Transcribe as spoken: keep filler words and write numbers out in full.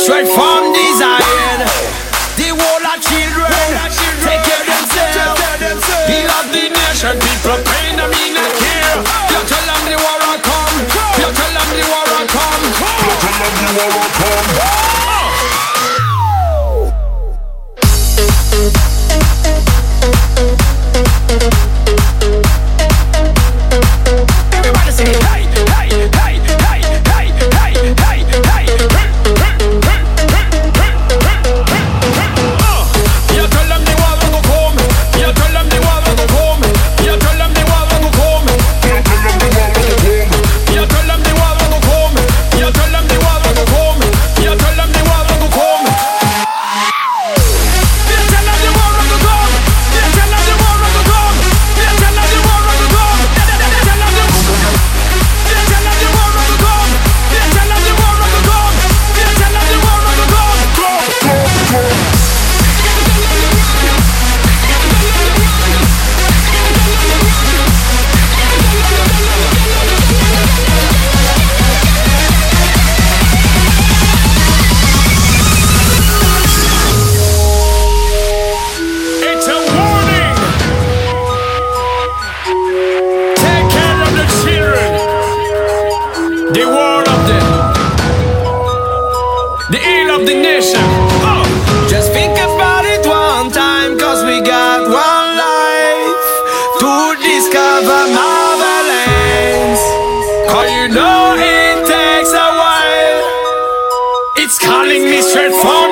straight from design. The whole of children take care of themselves. He love the nation, people pain them in a care. You tell them the war will come. You tell them the war will come. You tell them the war will come. Everybody say hey, hey, hey, hey, hey, hey, hey, hey, hey. You tell them the war will come. You tell them the war will come. You tell them the war will come. You tell them the war will come. You tell them the war will come. You tell them the war will come. You tell them the war will come. You tell them the war will come. You tell them the war will come. You tell them the war will come. You tell them the war will come. You tell them the war will come. You tell them the war will come. You tell them the war will come. It's a warning. Take care of the children. The war of the, the ill of the nation. Oh. Just think about it one time, cause we got one life to discover marvelous. Cause you know it takes a while. It's calling me straight from